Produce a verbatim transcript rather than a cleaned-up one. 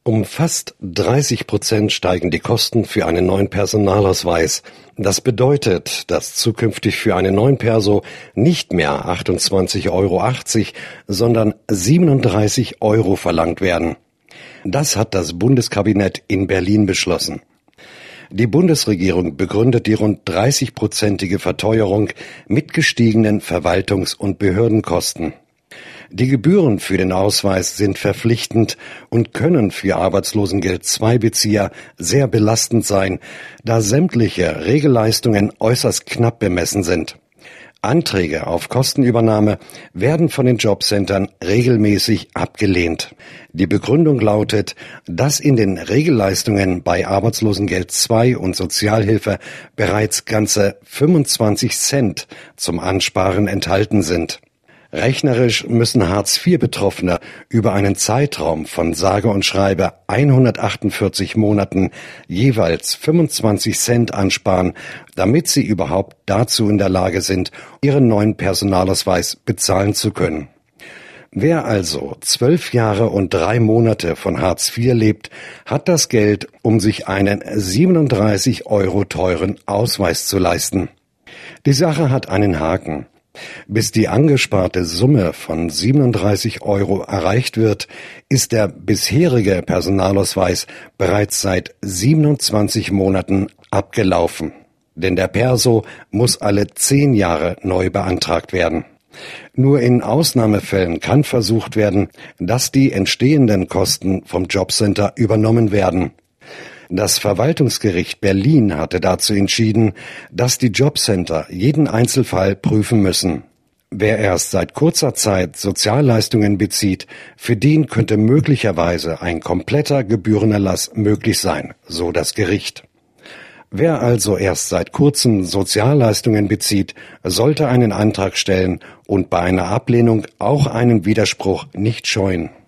Um fast dreißig Prozent steigen die Kosten für einen neuen Personalausweis. Das bedeutet, dass zukünftig für einen neuen Perso nicht mehr achtundzwanzig Euro achtzig, sondern siebenunddreißig Euro verlangt werden. Das hat das Bundeskabinett in Berlin beschlossen. Die Bundesregierung begründet die rund dreißig-prozentige Verteuerung mit gestiegenen Verwaltungs- und Behördenkosten. Die Gebühren für den Ausweis sind verpflichtend und können für Arbeitslosengeld zwei Bezieher sehr belastend sein, da sämtliche Regelleistungen äußerst knapp bemessen sind. Anträge auf Kostenübernahme werden von den Jobcentern regelmäßig abgelehnt. Die Begründung lautet, dass in den Regelleistungen bei Arbeitslosengeld zwei und Sozialhilfe bereits ganze fünfundzwanzig Cent zum Ansparen enthalten sind. Rechnerisch müssen Hartz-vier-Betroffene über einen Zeitraum von sage und schreibe hundertachtundvierzig Monaten jeweils fünfundzwanzig Cent ansparen, damit sie überhaupt dazu in der Lage sind, ihren neuen Personalausweis bezahlen zu können. Wer also zwölf Jahre und drei Monate von Hartz vier lebt, hat das Geld, um sich einen siebenunddreißig Euro teuren Ausweis zu leisten. Die Sache hat einen Haken. Bis die angesparte Summe von siebenunddreißig Euro erreicht wird, ist der bisherige Personalausweis bereits seit siebenundzwanzig Monaten abgelaufen. Denn der Perso muss alle zehn Jahre neu beantragt werden. Nur in Ausnahmefällen kann versucht werden, dass die entstehenden Kosten vom Jobcenter übernommen werden. Das Verwaltungsgericht Berlin hatte dazu entschieden, dass die Jobcenter jeden Einzelfall prüfen müssen. Wer erst seit kurzer Zeit Sozialleistungen bezieht, für den könnte möglicherweise ein kompletter Gebührenerlass möglich sein, so das Gericht. Wer also erst seit kurzem Sozialleistungen bezieht, sollte einen Antrag stellen und bei einer Ablehnung auch einen Widerspruch nicht scheuen.